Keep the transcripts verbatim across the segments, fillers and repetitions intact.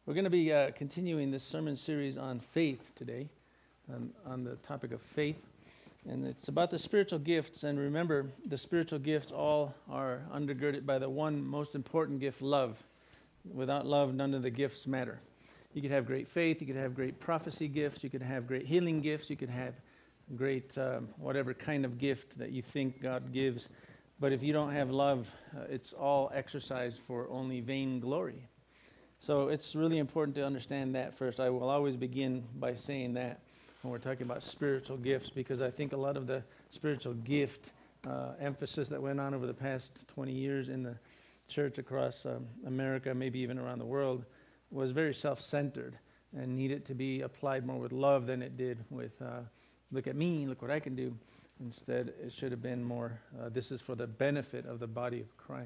We're going to be uh, continuing this sermon series on faith today, um, on the topic of faith. And it's about the spiritual gifts. And remember, the spiritual gifts all are undergirded by the one most important gift, love. Without love, none of the gifts matter. You could have great faith, you could have great prophecy gifts, you could have great healing gifts, you could have great um, whatever kind of gift that you think God gives. But if you don't have love, uh, it's all exercise for only vain glory. So it's really important to understand that first. I will always begin by saying that when we're talking about spiritual gifts, because I think a lot of the spiritual gift uh, emphasis that went on over the past twenty years in the church across um, America, maybe even around the world, was very self-centered and needed to be applied more with love than it did with, uh, look at me, look what I can do. Instead, it should have been more, uh, this is for the benefit of the body of Christ.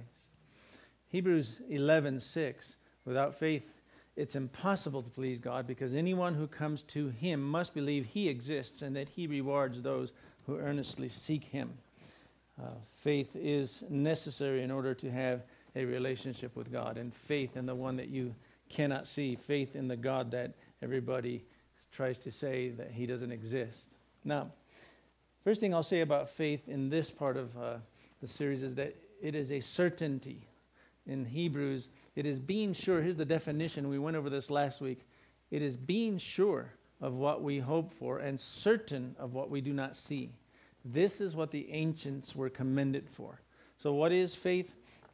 Hebrews eleven six. Without faith, it's impossible to please God, because anyone who comes to him must believe he exists and that he rewards those who earnestly seek him. Uh, faith is necessary in order to have a relationship with God, and faith in the one that you cannot see, faith in the God that everybody tries to say that he doesn't exist. Now, first thing I'll say about faith in this part of uh, the series is that it is a certainty. In Hebrews, it is being sure. Here's the definition. We went over this last week. It is being sure of what we hope for and certain of what we do not see. This is what the ancients were commended for. So what is faith?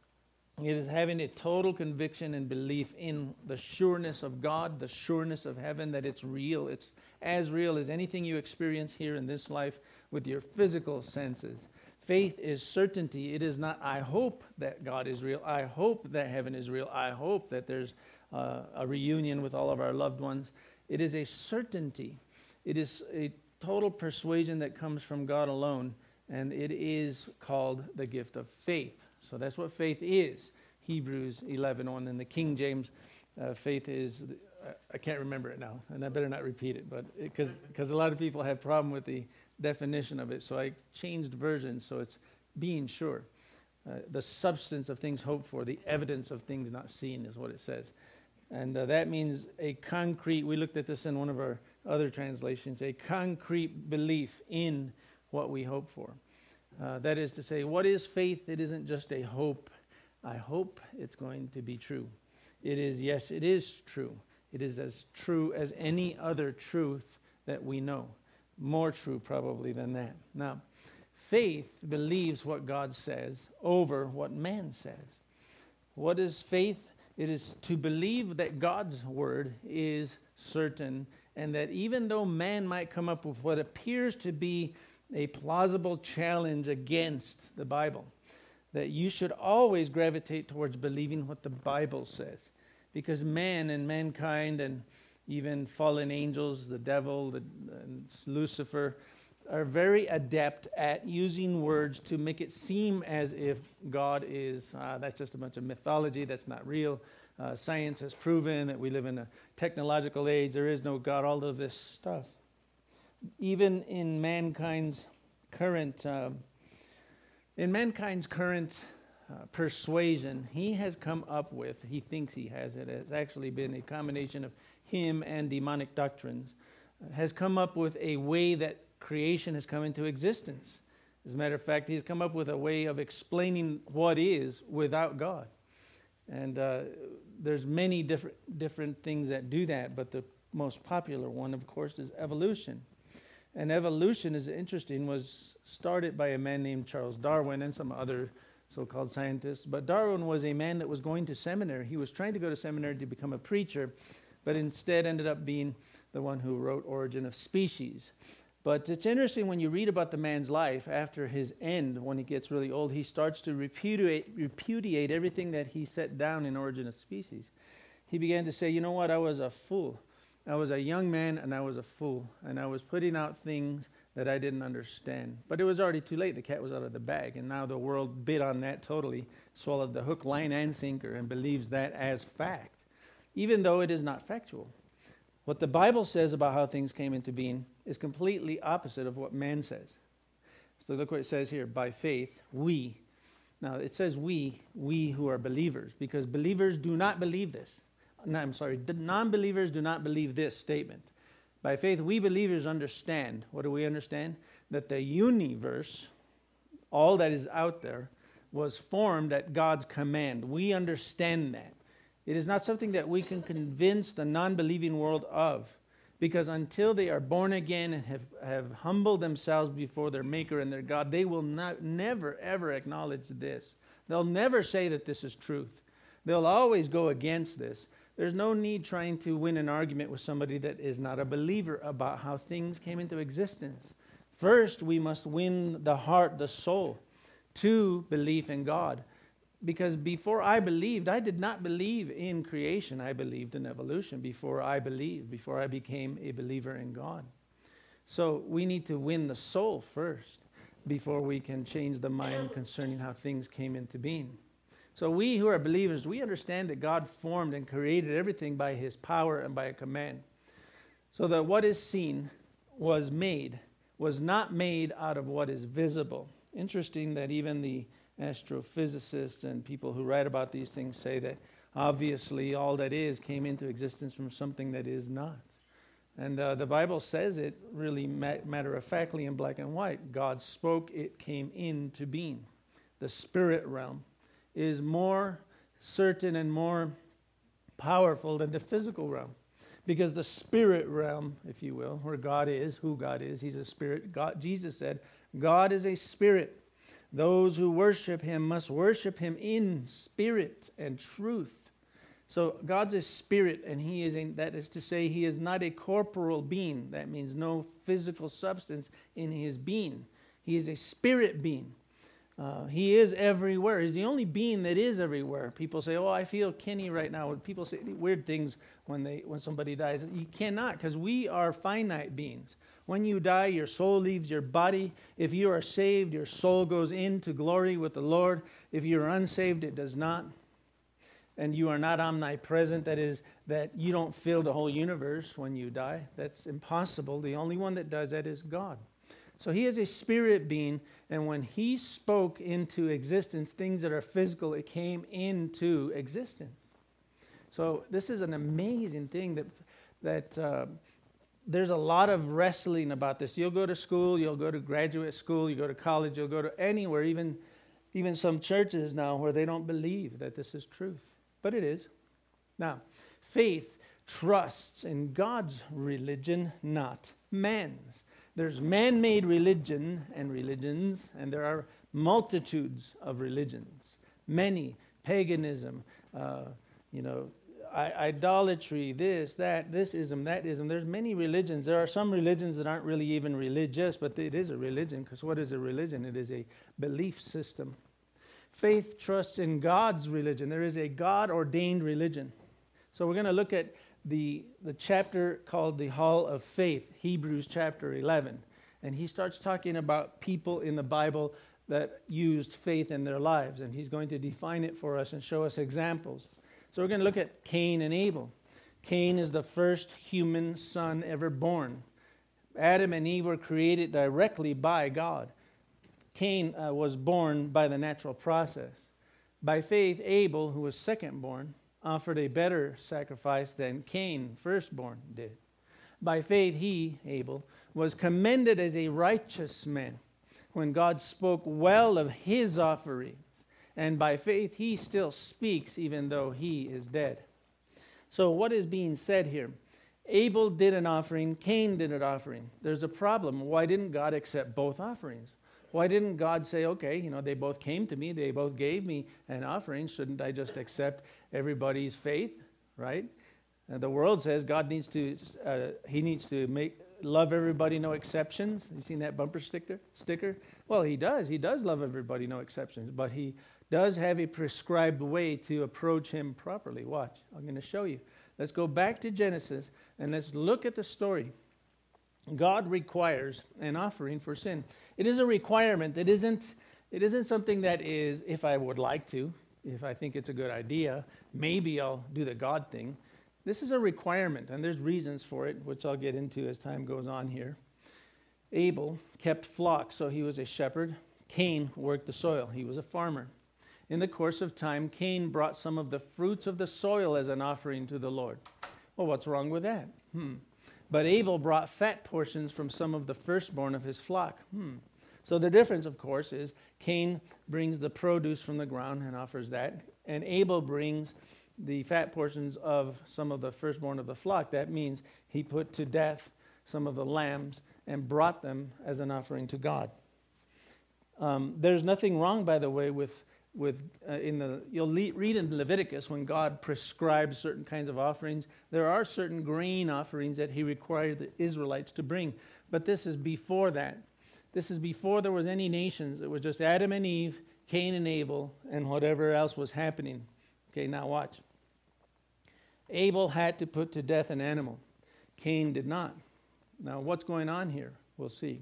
It is having a total conviction and belief in the sureness of God, the sureness of heaven, that it's real. It's as real as anything you experience here in this life with your physical senses. Faith is certainty. It is not, I hope that God is real. I hope that heaven is real. I hope that there's uh, a reunion with all of our loved ones. It is a certainty. It is a total persuasion that comes from God alone, and it is called the gift of faith. So that's what faith is. Hebrews eleven one. In the King James, uh, faith is, uh, I can't remember it now, and I better not repeat it, but because because a lot of people have problem with the definition of it, so I changed versions, so it's being sure. Uh, the substance of things hoped for, the evidence of things not seen is what it says. And uh, that means a concrete, we looked at this in one of our other translations, a concrete belief in what we hope for. Uh, that is to say, what is faith? It isn't just a hope. I hope it's going to be true. It is, yes, it is true. It is as true as any other truth that we know. More true probably than that. Now, faith believes what God says over what man says. What is faith? It is to believe that God's word is certain, and that even though man might come up with what appears to be a plausible challenge against the Bible, that you should always gravitate towards believing what the Bible says. Because man and mankind and even fallen angels, the devil, the, and Lucifer, are very adept at using words to make it seem as if God is, uh, that's just a bunch of mythology, that's not real. Uh, science has proven that we live in a technological age, there is no God, all of this stuff. Even in mankind's current, uh, in mankind's current uh, persuasion, he has come up with, he thinks he has, it has actually been a combination of him and demonic doctrines, uh, has come up with a way that creation has come into existence. As a matter of fact, he's come up with a way of explaining what is without God. And uh, there's many different different things that do that, but the most popular one, of course, is evolution. And evolution is interesting, was started by a man named Charles Darwin and some other so-called scientists. But Darwin was a man that was going to seminary. He was trying to go to seminary to become a preacher, but instead ended up being the one who wrote Origin of Species. But it's interesting when you read about the man's life after his end, when he gets really old, he starts to repudiate, repudiate everything that he set down in Origin of Species. He began to say, you know what, I was a fool. I was a young man and I was a fool. And I was putting out things that I didn't understand. But it was already too late. The cat was out of the bag. And now the world bit on that totally, swallowed the hook, line, and sinker, and believes that as fact, even though it is not factual. What the Bible says about how things came into being is completely opposite of what man says. So look what it says here. By faith, we. Now it says we, we who are believers, because believers do not believe this. no, I'm sorry, the non-believers do not believe this statement. By faith, we believers understand. What do we understand? That the universe, all that is out there, was formed at God's command. We understand that. It is not something that we can convince the non-believing world of, because until they are born again and have, have humbled themselves before their Maker and their God, they will not, never, ever acknowledge this. They'll never say that this is truth. They'll always go against this. There's no need trying to win an argument with somebody that is not a believer about how things came into existence. First, we must win the heart, the soul, to belief in God. Because before I believed, I did not believe in creation. I believed in evolution before I believed, before I became a believer in God. So we need to win the soul first before we can change the mind concerning how things came into being. So we who are believers, we understand that God formed and created everything by his power and by a command. So that what is seen was made, was not made out of what is visible. Interesting that even the astrophysicists and people who write about these things say that obviously all that is came into existence from something that is not. And uh, the Bible says it really ma- matter-of-factly in black and white. God spoke, it came into being. The spirit realm is more certain and more powerful than the physical realm. Because the spirit realm, if you will, where God is, who God is, he's a spirit. God, Jesus said, God is a spirit. Those who worship him must worship him in spirit and truth. So God's a spirit, and he is a, that is to say, he is not a corporal being. That means no physical substance in his being. He is a spirit being. Uh, he is everywhere. He's the only being that is everywhere. People say, "Oh, I feel Kenny right now." When people say weird things when they when somebody dies, you cannot, because we are finite beings. When you die, your soul leaves your body. If you are saved, your soul goes into glory with the Lord. If you are unsaved, it does not. And you are not omnipresent. That is, that you don't fill the whole universe when you die. That's impossible. The only one that does that is God. So he is a spirit being, and when he spoke into existence things that are physical, it came into existence. So this is an amazing thing that that uh, there's a lot of wrestling about this. You'll go to school, you'll go to graduate school, you go to college, you'll go to anywhere, even even some churches now where they don't believe that this is truth, but it is. Now, faith trusts in God's religion, not man's. There's man-made religion and religions, and there are multitudes of religions. Many, paganism, uh, you know, I- idolatry, this, that, this ism, that ism. There's many religions. There are some religions that aren't really even religious, but it is a religion, because what is a religion? It is a belief system. Faith trusts in God's religion. There is a God-ordained religion. So we're going to look at the the chapter called the Hall of Faith, Hebrews chapter eleven. And he starts talking about people in the Bible that used faith in their lives. And he's going to define it for us and show us examples. So we're going to look at Cain and Abel. Cain is the first human son ever born. Adam and Eve were created directly by God. Cain uh, was born by the natural process. By faith, Abel, who was second born, offered a better sacrifice than Cain, firstborn, did. By faith, he, Abel, was commended as a righteous man when God spoke well of his offerings. And by faith, he still speaks even though he is dead. So what is being said here? Abel did an offering, Cain did an offering. There's a problem. Why didn't God accept both offerings? Why didn't God say, okay, you know, they both came to me, they both gave me an offering. Shouldn't I just accept everybody's faith, right? And the world says God needs to, uh, he needs to make love everybody, no exceptions. You seen that bumper sticker? Sticker? Well, he does. He does love everybody, no exceptions. But he does have a prescribed way to approach him properly. Watch. I'm going to show you. Let's go back to Genesis and let's look at the story. God requires an offering for sin. It is a requirement. It isn't, it isn't something that is, if I would like to, if I think it's a good idea, maybe I'll do the God thing. This is a requirement, and there's reasons for it, which I'll get into as time goes on here. Abel kept flocks, so he was a shepherd. Cain worked the soil. He was a farmer. In the course of time, Cain brought some of the fruits of the soil as an offering to the Lord. Well, what's wrong with that? Hmm. But Abel brought fat portions from some of the firstborn of his flock. Hmm. So the difference, of course, is Cain brings the produce from the ground and offers that, and Abel brings the fat portions of some of the firstborn of the flock. That means he put to death some of the lambs and brought them as an offering to God. Um, there's nothing wrong, by the way, with with uh, in the you'll le- read in Leviticus when God prescribes certain kinds of offerings. There are certain grain offerings that He required the Israelites to bring, but this is before that. This is before there was any nations. It was just Adam and Eve, Cain and Abel, and whatever else was happening. Okay, now watch. Abel had to put to death an animal. Cain did not. Now, what's going on here? We'll see.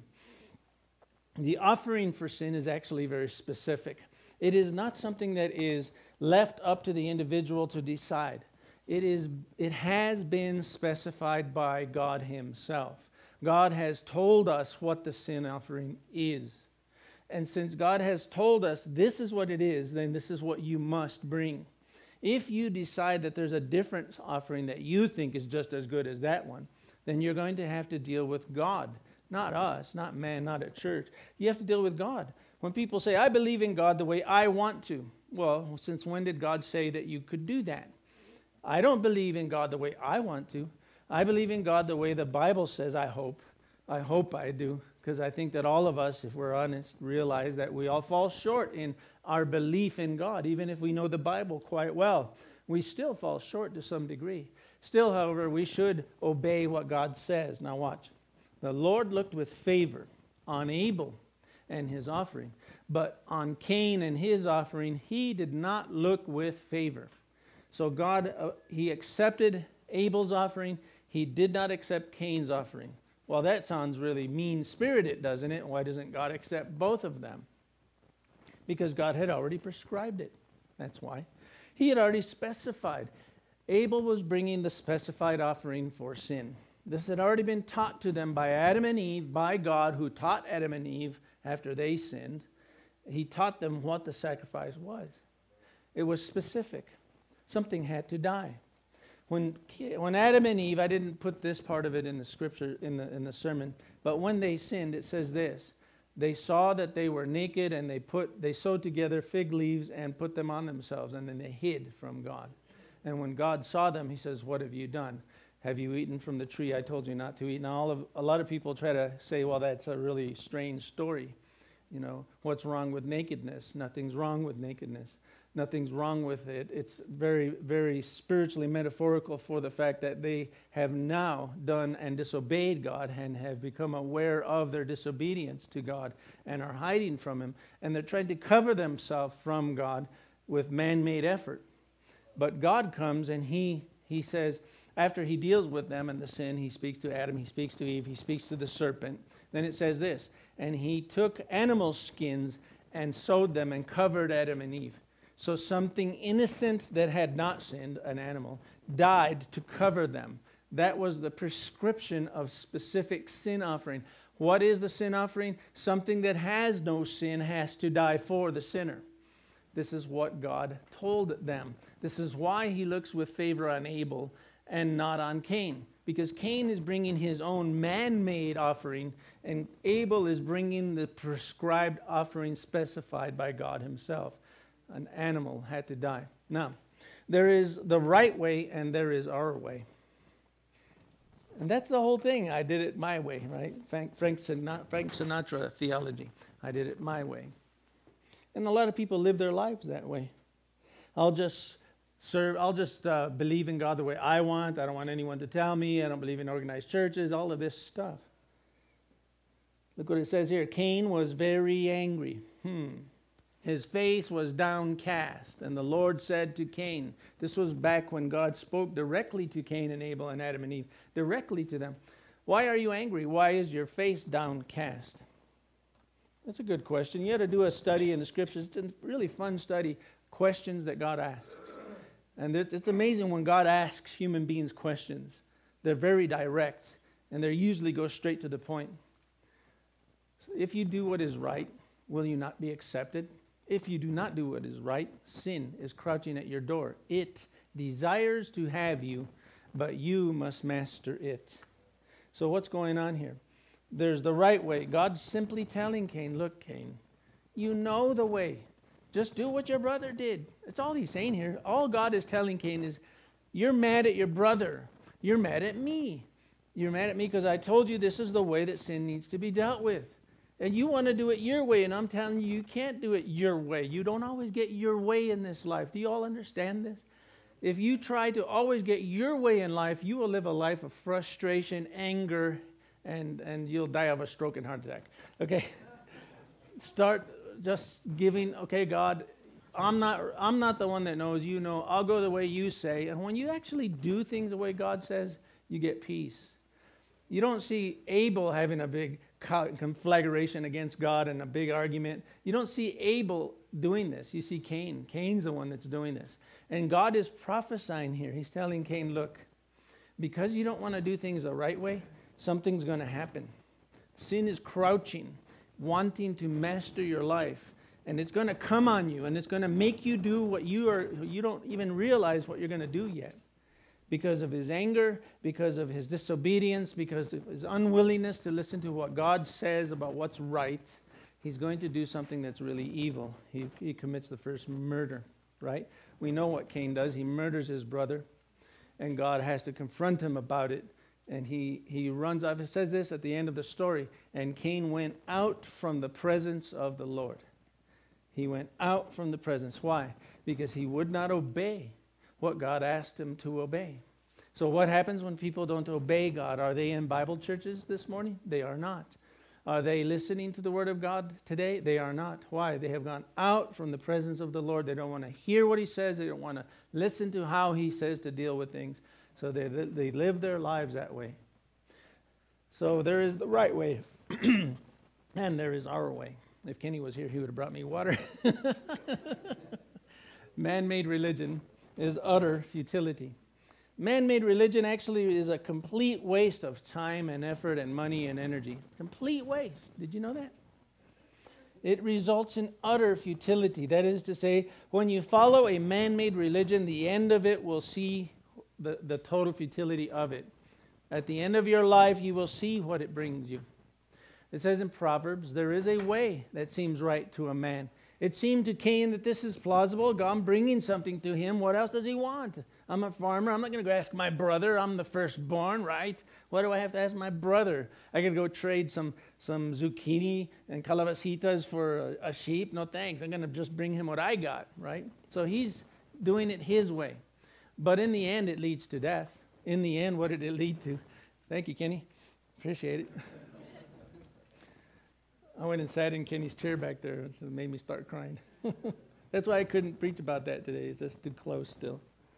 The offering for sin is actually very specific. It is not something that is left up to the individual to decide. It is. It has been specified by God Himself. God has told us what the sin offering is. And since God has told us this is what it is, then this is what you must bring. If you decide that there's a different offering that you think is just as good as that one, then you're going to have to deal with God. Not us, not man, not a church. You have to deal with God. When people say, I believe in God the way I want to. Well, since when did God say that you could do that? I don't believe in God the way I want to. I believe in God the way the Bible says, I hope. I hope I do. Because I think that all of us, if we're honest, realize that we all fall short in our belief in God. Even if we know the Bible quite well, we still fall short to some degree. Still, however, we should obey what God says. Now watch. The Lord looked with favor on Abel and his offering, but on Cain and his offering, He did not look with favor. So God, uh, He accepted Abel's offering. He did not accept Cain's offering. Well, that sounds really mean-spirited, doesn't it? Why doesn't God accept both of them? Because God had already prescribed it. That's why. He had already specified. Abel was bringing the specified offering for sin. This had already been taught to them by Adam and Eve, by God, who taught Adam and Eve after they sinned. He taught them what the sacrifice was. It was specific. Something had to die. When when Adam and Eve, I didn't put this part of it in the scripture, in the in the sermon, but when they sinned, it says this. They saw that they were naked, and they put they sewed together fig leaves and put them on themselves, and then they hid from God. And when God saw them, He says, what have you done? Have you eaten from the tree I told you not to eat? Now, all of, a lot of people try to say, well, that's a really strange story. You know, what's wrong with nakedness? Nothing's wrong with nakedness. Nothing's wrong with it. It's very, very spiritually metaphorical for the fact that they have now done and disobeyed God and have become aware of their disobedience to God and are hiding from Him. And they're trying to cover themselves from God with man-made effort. But God comes and He He says, after He deals with them and the sin, He speaks to Adam, He speaks to Eve, He speaks to the serpent. Then it says this, and He took animal skins and sewed them and covered Adam and Eve. So something innocent that had not sinned, an animal, died to cover them. That was the prescription of specific sin offering. What is the sin offering? Something that has no sin has to die for the sinner. This is what God told them. This is why He looks with favor on Abel and not on Cain. Because Cain is bringing his own man-made offering, and Abel is bringing the prescribed offering specified by God Himself. An animal had to die. Now, there is the right way and there is our way. And that's the whole thing. I did it my way, right? Frank, Frank, Sinatra, Frank Sinatra theology. I did it my way. And a lot of people live their lives that way. I'll just serve, I'll just uh, believe in God the way I want. I don't want anyone to tell me. I don't believe in organized churches, all of this stuff. Look what it says here. Cain was very angry. Hmm. His face was downcast, and the Lord said to Cain, this was back when God spoke directly to Cain and Abel and Adam and Eve, directly to them. Why are you angry? Why is your face downcast? That's a good question. You ought to do a study in the scriptures. It's a really fun study, questions that God asks. And it's amazing when God asks human beings questions. They're very direct, and they usually go straight to the point. So if you do what is right, will you not be accepted? If you do not do what is right, sin is crouching at your door. It desires to have you, but you must master it. So what's going on here? There's the right way. God's simply telling Cain, look, Cain, you know the way. Just do what your brother did. That's all he's saying here. All God is telling Cain is, you're mad at your brother. You're mad at me. You're mad at me because I told you this is the way that sin needs to be dealt with. And you want to do it your way, and I'm telling you, you can't do it your way. You don't always get your way in this life. Do you all understand this? If you try to always get your way in life, you will live a life of frustration, anger, and, and you'll die of a stroke and heart attack. Okay? Start just giving, okay, God, I'm not I'm not the one that knows, you know. I'll go the way you say. And when you actually do things the way God says, you get peace. You don't see Abel having a big conflagration against God and a big argument. You don't see Abel doing this. You see Cain. Cain's the one that's doing this. And God is prophesying here. He's telling Cain, look, because you don't want to do things the right way, something's going to happen. Sin is crouching, wanting to master your life. And it's going to come on you, and it's going to make you do what you are, you don't even realize what you're going to do yet. Because of his anger, because of his disobedience, because of his unwillingness to listen to what God says about what's right, he's going to do something that's really evil. He, he commits the first murder, right? We know what Cain does. He murders his brother, and God has to confront him about it. And he, he runs off. It says this at the end of the story, and Cain went out from the presence of the Lord. He went out from the presence. Why? Because he would not obey what God asked him to obey. So what happens when people don't obey God? Are they in Bible churches this morning? They are not. Are they listening to the Word of God today? They are not. Why? They have gone out from the presence of the Lord. They don't want to hear what He says. They don't want to listen to how He says to deal with things. So they, they live their lives that way. So there is the right way, and there is our way. If Kenny was here, he would have brought me water. Man-made religion is utter futility. Man-made religion actually is a complete waste of time and effort and money and energy. Complete waste. Did you know that? It results in utter futility. That is to say, when you follow a man-made religion, the end of it will see the, the total futility of it. At the end of your life, you will see what it brings you. It says in Proverbs, there is a way that seems right to a man. It seemed to Cain that this is plausible. God bringing something to him. What else does he want? I'm a farmer. I'm not going to go ask my brother. I'm the firstborn, right? What do I have to ask my brother? I got to go trade some, some zucchini and calabacitas for a, a sheep? No thanks. I'm going to just bring him what I got, right? So he's doing it his way. But in the end, it leads to death. In the end, what did it lead to? Thank you, Kenny. Appreciate it. I went and sat in Kenny's chair back there. It made me start crying. That's why I couldn't preach about that today. It's just too close still.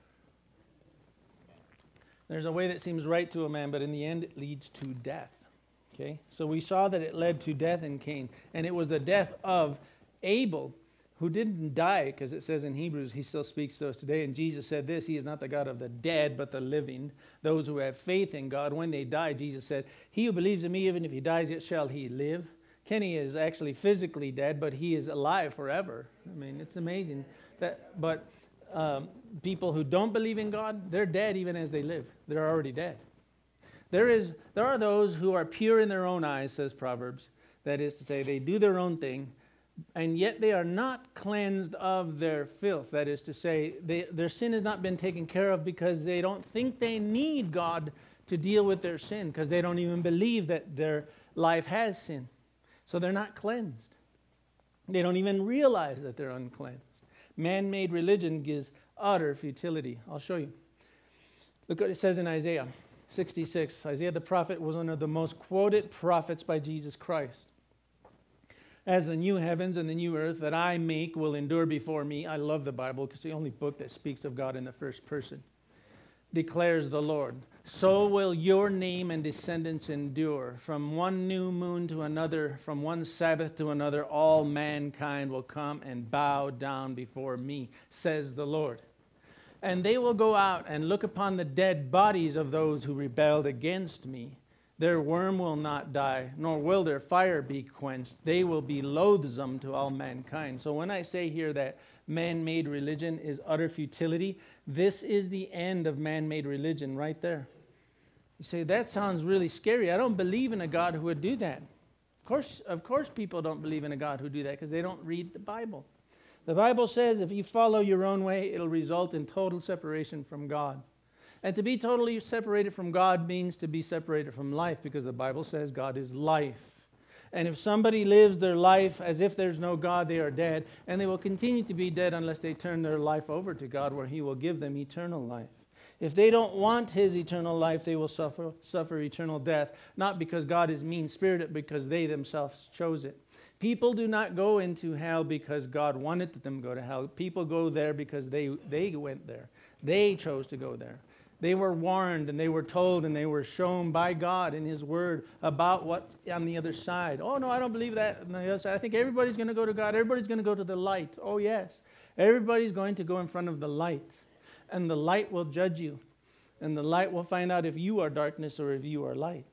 There's a way that seems right to a man, but in the end it leads to death. Okay? So we saw that it led to death in Cain. And it was the death of Abel, who didn't die, because it says in Hebrews, he still speaks to us today. And Jesus said this, He is not the God of the dead, but the living. Those who have faith in God, when they die, Jesus said, He who believes in me, even if he dies, yet shall he live. Kenny is actually physically dead, but he is alive forever. I mean, it's amazing. That, but um, people who don't believe in God, they're dead even as they live. They're already dead. There is, there are those who are pure in their own eyes, says Proverbs. That is to say, they do their own thing, and yet they are not cleansed of their filth. That is to say, they, their sin has not been taken care of because they don't think they need God to deal with their sin, because they don't even believe that their life has sin. So they're not cleansed. They don't even realize that they're uncleansed. Man-made religion gives utter futility. I'll show you. Look what it says in Isaiah sixty-six. Isaiah the prophet was one of the most quoted prophets by Jesus Christ. As the new heavens and the new earth that I make will endure before me. I love the Bible because it's the only book that speaks of God in the first person. Declares the Lord. So will your name and descendants endure. From one new moon to another, from one Sabbath to another, all mankind will come and bow down before me, says the Lord. And they will go out and look upon the dead bodies of those who rebelled against me. Their worm will not die, nor will their fire be quenched. They will be loathsome to all mankind. So when I say here that man-made religion is utter futility, this is the end of man-made religion right there. You say, that sounds really scary. I don't believe in a God who would do that. Of course, of course people don't believe in a God who would do that because they don't read the Bible. The Bible says if you follow your own way, it'll result in total separation from God. And to be totally separated from God means to be separated from life, because the Bible says God is life. And if somebody lives their life as if there's no God, they are dead. And they will continue to be dead unless they turn their life over to God, where He will give them eternal life. If they don't want His eternal life, they will suffer, suffer eternal death. Not because God is mean-spirited, because they themselves chose it. People do not go into hell because God wanted them to go to hell. People go there because they, they went there. They chose to go there. They were warned and they were told and they were shown by God in His Word about what's on the other side. Oh, no, I don't believe that on the other side. I think everybody's going to go to God. Everybody's going to go to the light. Oh, yes. Everybody's going to go in front of the light. And the light will judge you. And the light will find out if you are darkness or if you are light.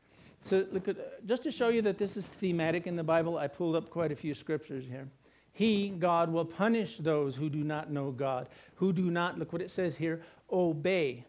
So look at, just to show you that this is thematic in the Bible, I pulled up quite a few scriptures here. He, God, will punish those who do not know God, who do not, look what it says here, obey.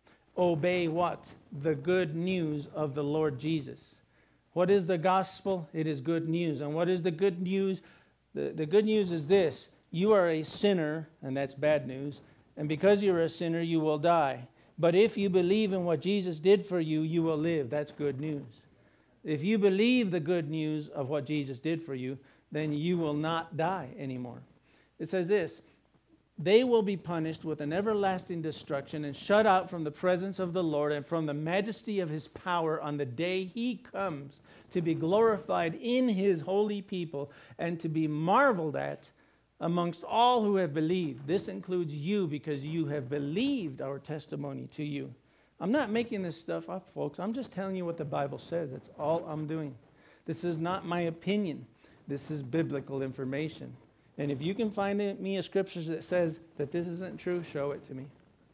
Obey what? The good news of the Lord Jesus. What is the gospel? It is good news. And what is the good news? The, the good news is this. You are a sinner, and that's bad news. And because you're a sinner, you will die. But if you believe in what Jesus did for you, you will live. That's good news. If you believe the good news of what Jesus did for you, then you will not die anymore. It says this, they will be punished with an everlasting destruction and shut out from the presence of the Lord and from the majesty of His power on the day He comes to be glorified in His holy people and to be marveled at amongst all who have believed. This includes you, because you have believed our testimony to you. I'm not making this stuff up, folks. I'm just telling you what the Bible says. That's all I'm doing. This is not my opinion. This is biblical information. And if you can find me a scripture that says that this isn't true, show it to me.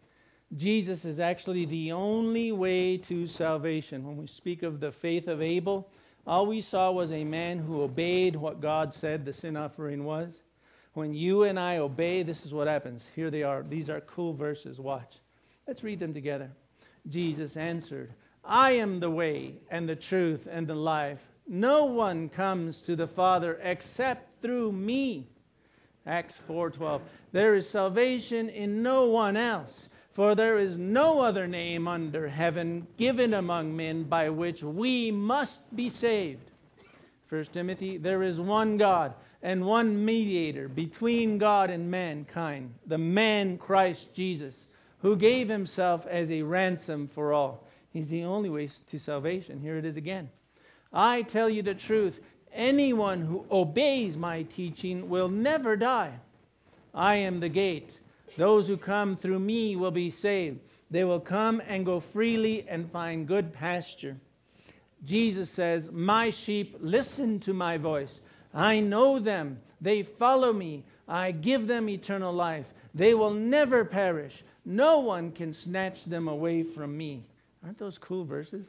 Jesus is actually the only way to salvation. When we speak of the faith of Abel, all we saw was a man who obeyed what God said the sin offering was. When you and I obey, this is what happens. Here they are. These are cool verses. Watch. Let's read them together. Jesus answered, I am the way and the truth and the life. No one comes to the Father except through me. Acts four twelve. There is salvation in no one else, for there is no other name under heaven given among men by which we must be saved. First Timothy, there is one God and one mediator between God and mankind, the man Christ Jesus, who gave Himself as a ransom for all. He's the only way to salvation. Here it is again. I tell you the truth, anyone who obeys my teaching will never die. I am the gate. Those who come through me will be saved. They will come and go freely and find good pasture. Jesus says, my sheep listen to my voice. I know them. They follow me. I give them eternal life. They will never perish. No one can snatch them away from me. Aren't those cool verses?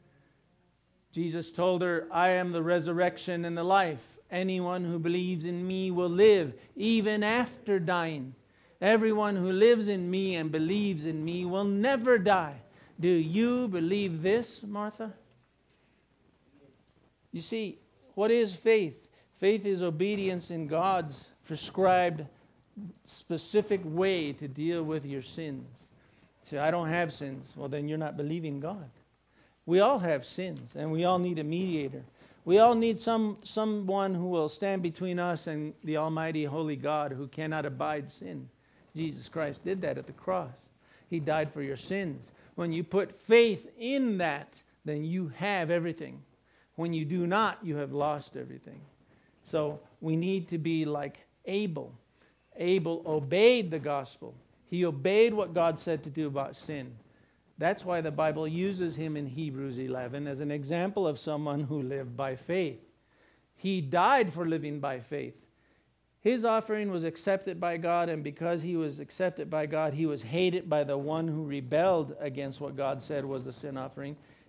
Jesus told her, I am the resurrection and the life. Anyone who believes in me will live, even after dying. Everyone who lives in me and believes in me will never die. Do you believe this, Martha? You see, what is faith? Faith is obedience in God's prescribed specific way to deal with your sins. You say, I don't have sins. Well, then you're not believing God. We all have sins, and we all need a mediator. We all need some someone who will stand between us and the almighty holy God who cannot abide sin. Jesus Christ did that at the cross. He died for your sins. When you put faith in that, then you have everything. When you do not, you have lost everything. So we need to be like Abel. Abel obeyed the gospel. He obeyed what God said to do about sin. That's why the Bible uses him in Hebrews eleven as an example of someone who lived by faith. He died for living by faith. His offering was accepted by God, and because he was accepted by God, he was hated by the one who rebelled against what God said was the sin offering.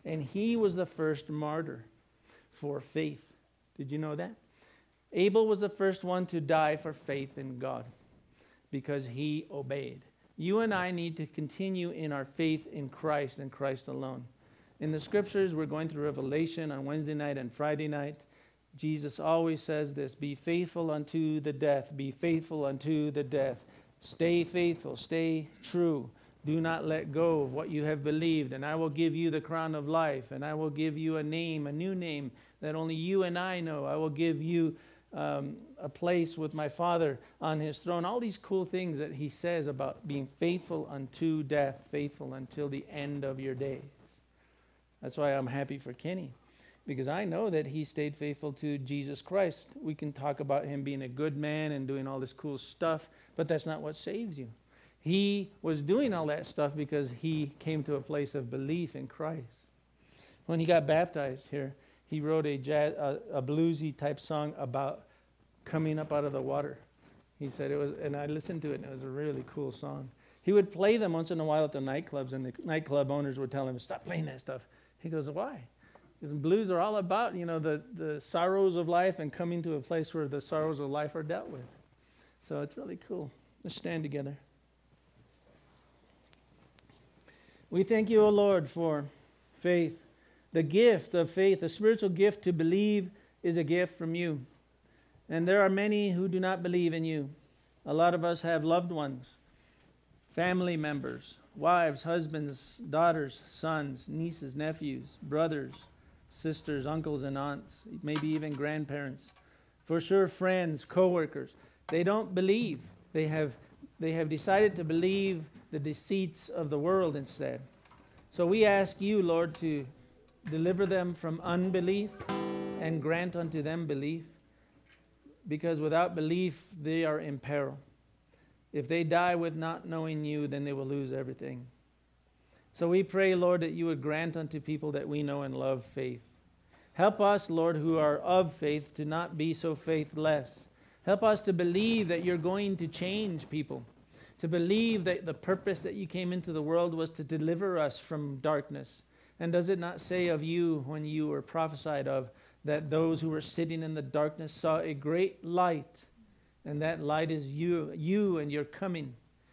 And he was the first martyr for faith. Did you know that? Abel was the first one to die for faith in God because he obeyed. You and I need to continue in our faith in Christ and Christ alone. In the scriptures, we're going through Revelation on Wednesday night and Friday night. Jesus always says this, be faithful unto the death, be faithful unto the death. Stay faithful, stay true. Do not let go of what you have believed, and I will give you the crown of life, and I will give you a name, a new name that only you and I know. I will give you um, a place with my Father on his throne. All these cool things that he says about being faithful unto death, faithful until the end of your days. That's why I'm happy for Kenny, because I know that he stayed faithful to Jesus Christ. We can talk about him being a good man and doing all this cool stuff, but that's not what saves you. He was doing all that stuff because he came to a place of belief in Christ. When he got baptized here, he wrote a, jazz, a, a bluesy type song about coming up out of the water. He said it was, and I listened to it, and it was a really cool song. He would play them once in a while at the nightclubs, and the nightclub owners would tell him, stop playing that stuff. He goes, why? Because blues are all about, you know, the, the sorrows of life and coming to a place where the sorrows of life are dealt with. So it's really cool. Let's stand together. We thank you, O Lord, for faith. The gift of faith, the spiritual gift to believe, is a gift from you. And there are many who do not believe in you. A lot of us have loved ones, family members, wives, husbands, daughters, sons, nieces, nephews, brothers, sisters, uncles, and aunts, maybe even grandparents. For sure, friends, co-workers. They don't believe. They have, they have decided to believe the deceits of the world instead. So we ask you, Lord, to deliver them from unbelief and grant unto them belief, because without belief they are in peril. If they die with not knowing you, then they will lose everything. So we pray, Lord, that you would grant unto people that we know and love faith. Help us, Lord, who are of faith, to not be so faithless. Help us to believe that you're going to change people, to believe that the purpose that you came into the world was to deliver us from darkness. And does it not say of you, when you were prophesied of, that those who were sitting in the darkness saw a great light, and that light is you, you and your coming.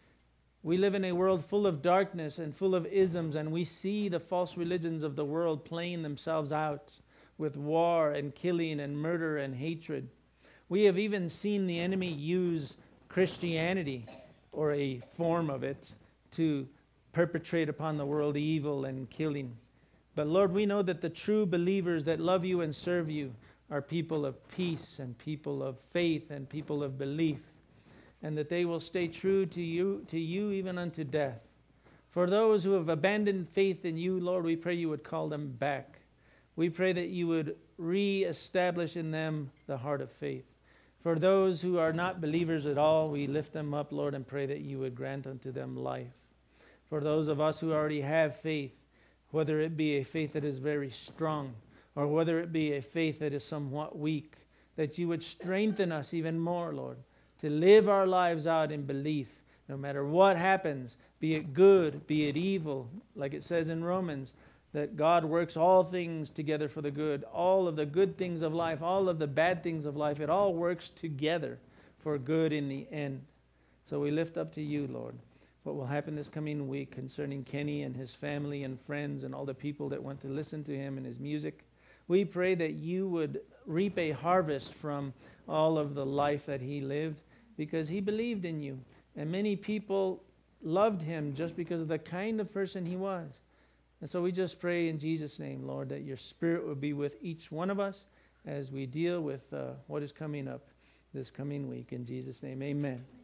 We live in a world full of darkness and full of isms, and we see the false religions of the world playing themselves out with war and killing and murder and hatred. We have even seen the enemy use Christianity, or a form of it, to perpetrate upon the world evil and killing. But Lord, we know that the true believers that love you and serve you are people of peace and people of faith and people of belief, and that they will stay true to you, to you even unto death. For those who have abandoned faith in you, Lord, we pray you would call them back. We pray that you would reestablish in them the heart of faith. For those who are not believers at all, we lift them up, Lord, and pray that you would grant unto them life. For those of us who already have faith, whether it be a faith that is very strong, or whether it be a faith that is somewhat weak, that you would strengthen us even more, Lord, to live our lives out in belief, no matter what happens, be it good, be it evil, like it says in Romans, that God works all things together for the good. All of the good things of life, all of the bad things of life, it all works together for good in the end. So we lift up to you, Lord, what will happen this coming week concerning Kenny and his family and friends and all the people that want to listen to him and his music. We pray that you would reap a harvest from all of the life that he lived, because he believed in you. And many people loved him just because of the kind of person he was. And so we just pray in Jesus' name, Lord, that your Spirit would be with each one of us as we deal with uh, what is coming up this coming week. In Jesus' name, amen.